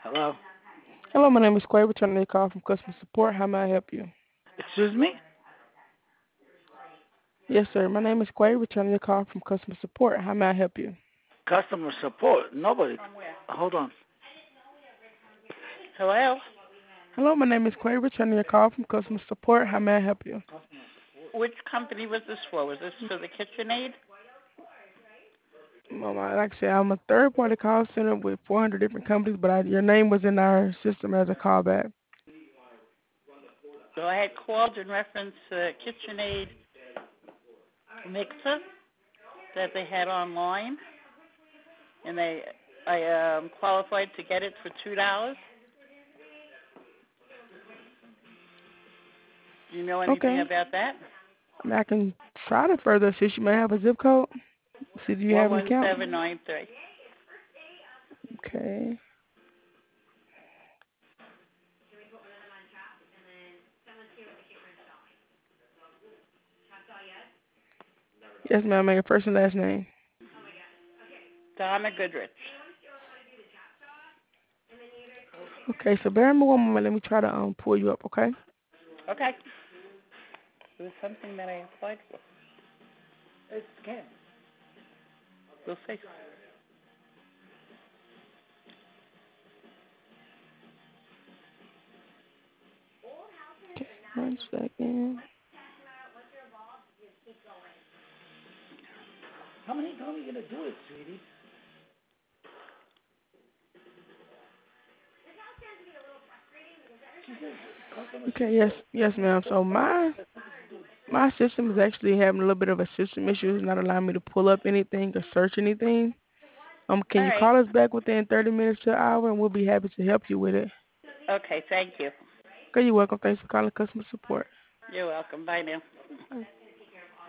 Hello? Hello, my name is Quay, returning a call from customer support. How may I help you? Excuse me? Yes, sir. My name is Quay, returning a call from customer support. How may I help you? Customer support. Nobody. Hold on. Hello? Hello, my name is Quay, returning a call from customer support. How may I help you? Which company was this for? Was this for the KitchenAid? Like I said, I'm a third-party call center with 400 different companies, but your name was in our system as a callback. So I had called in reference to KitchenAid mixer that they had online, and I qualified to get it for $2. Do you know anything Okay. about that? I can try to further assist you. May I have a zip code? See, do you One have an one account? seven nine three. Okay. Yes, ma'am. May your first and last name. Donna Goodrich. Okay, so bear with me one moment. Let me try to pull you up. Okay. Okay. It was something that I applied for. It's a scam. We'll see. Okay. 1 second. How many times are you gonna do it, sweetie? She says customer Okay. Yes. support. Yes, ma'am. So my system is actually having a little bit of a system issue. It's not allowing me to pull up anything or search anything. Can All you right. call us back within 30 minutes to an hour, and we'll be happy to help you with it. Okay, thank you. Okay, you're welcome. Thanks for calling customer support. You're welcome. Bye now.